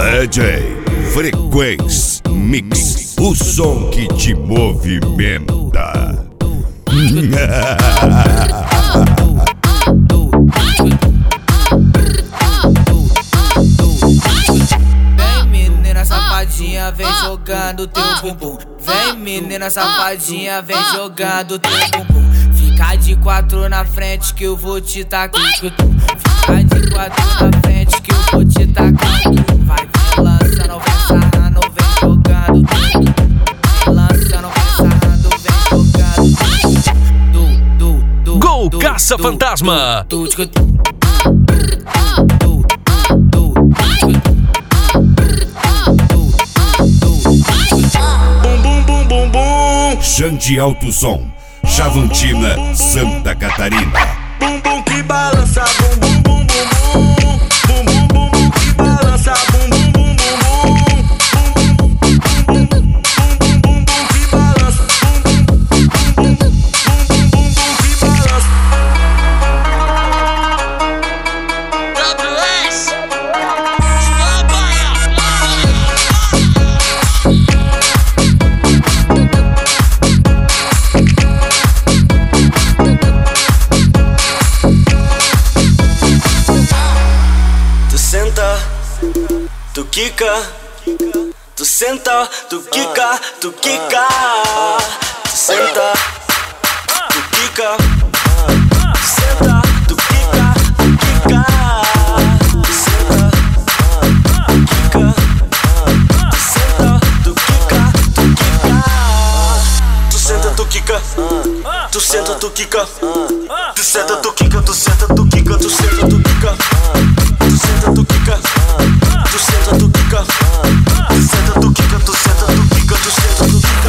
DJ Frequência Mix, o som que te movimenta. Vem menina safadinha, vem jogando teu bumbum. Vem menina safadinha, vem jogando teu bumbum. Fica de quatro na frente que eu vou te tacar. Fica de quatro na frente que eu vou te tacar. Vai lançando, vem sarrando, vem jogando tudo. Vem lançando, vem sarrando, vem jogando tudo. Gol Caça Fantasma. Bum bum bum bum bum. Xande Alto Som, Chavantina, Santa Catarina. Bum bum que balança, bum bum bum bum bum. Bum bum bum bum que balança, bum bum bum bum bum. Bum bum bum bum que balança, bum bum bum bum que balança. Tu senta, tu quica, tu senta, tu quica, tu quica. Tu senta, tu quica, tu senta, tu quica, tu quica. Tu senta, tu quica, tu senta, tu quica, tu quica. Tu senta, tu quica, tu senta, tu quica, tu senta, tu quica, tu senta, tu quica.